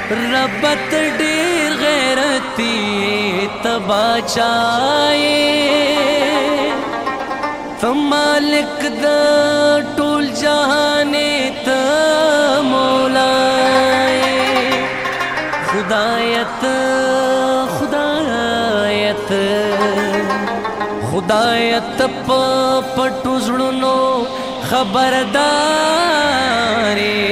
ربت ډیر غیرتی تباچائے ته مالک د ټول جهان ته مولای خدایت خدایت خدایت پټو زړونو خبرداري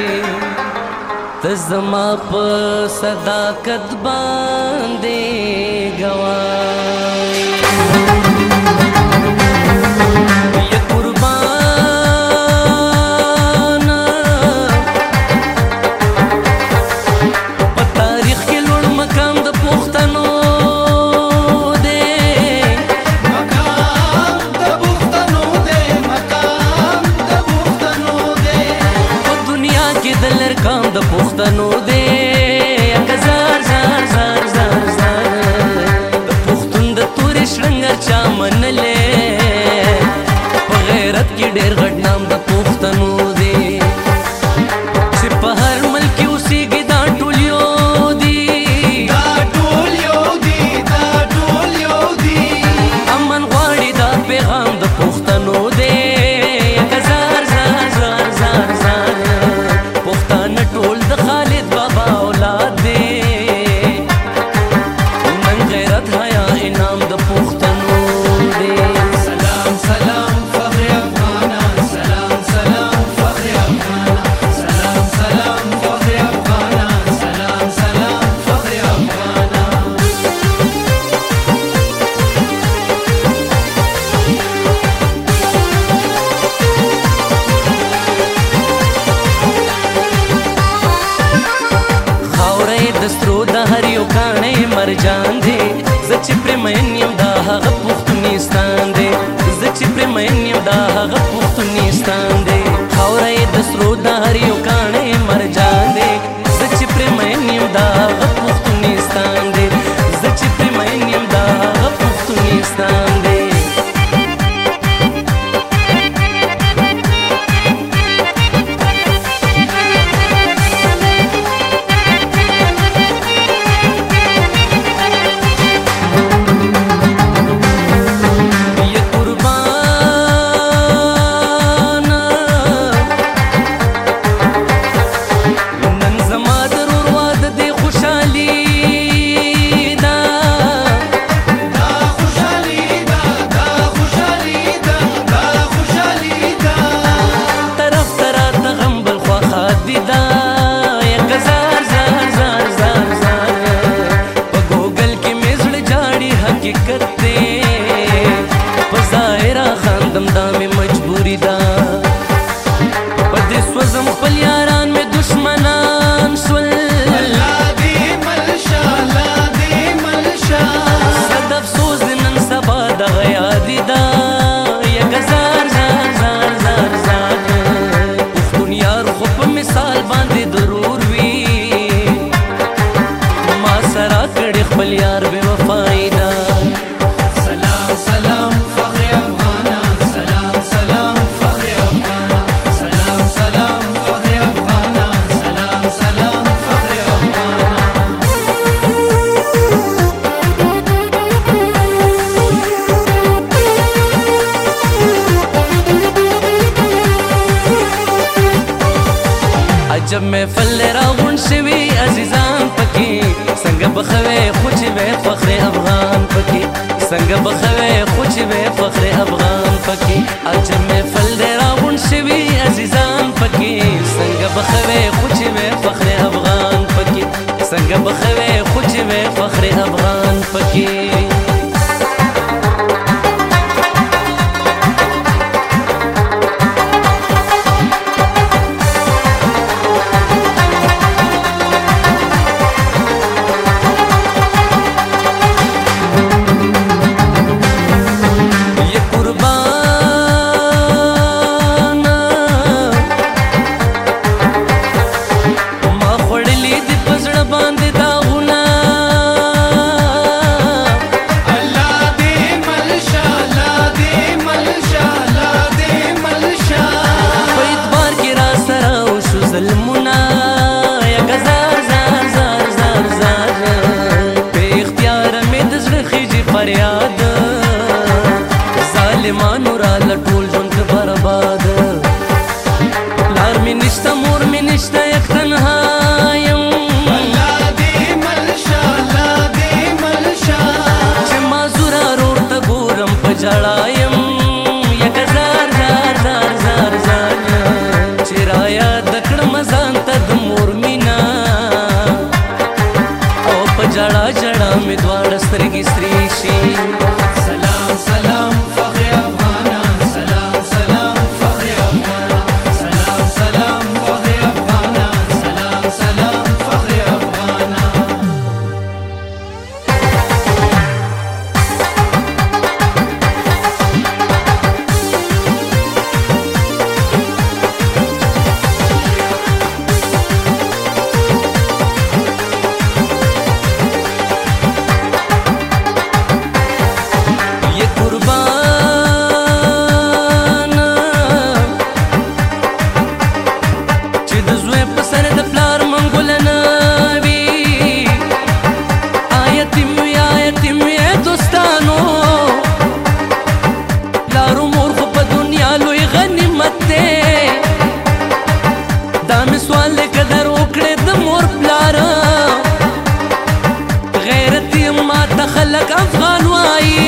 تزما په صداقت باندې گواهی یا قربان په تاریخ کې لوړ مقام د پښتنو دی مقام د پښتنو دی مقام د پښتنو دی په دنیا کې د لړکام د پښتنو دی زار زار زار زار زار د پښتون د تورې شرنګر چا منلې په غیرت کې ډېر غټ نام د پښتنو دی چې په هر ملک کې اوسېږي دا ټول یو دي دا ټول یو دي دا ټول یو دي امن غواړي دا پیغام د پښتنو دی زار زار زار زار زار پښتانه ټول د خالد بابا اولاد دی نن غیرت حیا انعام د پښتنو دی سلام سلام فخر افغانان سلام سلام فخر افغانان سلام سلام فخر افغانان سلام سلام فخر افغانان دسترو د هر یو کاڼی مرجان دی زه چې پرې مین یم دا هغه پښتونستان دی زه چې پرې مین یم دا هغه پښتونستان دی خاوره یې د سرو د هر یو کاڼی مرجان دی زه چې پرې مین یم دا هغه پښتونستان دی زه چې پرې مین یم دا هغه پښتونستان دی خپل یار بے وفائی دا سلام سلام فخر افغانان سلام سلام فخر افغانان سلام سلام فخر افغانان سلام سلام فخر افغانان عجب محفل راغون شوی عزیزان پکی څنګه بخوي خو چې وې فخر افغان پکې څنګه بخوي خو چې وې فخر افغان پکې عجب محفل دې راغون شوی عزیزان پکې څنګه بخوي خو چې وې فخر افغان پکې څنګه بخوي خو چې وې فخر افغان پکې ظلمونه یا زار زار نشته یک تنها یم الله دې ملشه الله دې ملشه چې معذور رور ته ګورم په ژړا یم یک زار زار زار زار زار چې رایاد کړم ځان ته د مور مینا او په ژړا ژړا مې دواړه سترګې سرې شي سلام سلام فخر افغانان سلام سلام فخر افغانان سلام سلام فخر افغانان سلام سلام فخر افغانان ये कुर्बान چې د زوی په سر د پلار منګوله نه وي آیتیم وي دوستانو پلارو مور خو په دنیا لوی غنیمت دی دا مې سوال دی قدر وکړې د مور پلار غیرت یې ماته خلک افغان وایي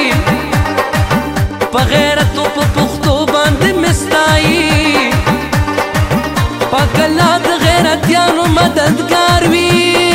په غیرت او په پښتو باندې مستایي پاک الله د غیرتیانو مددګار وي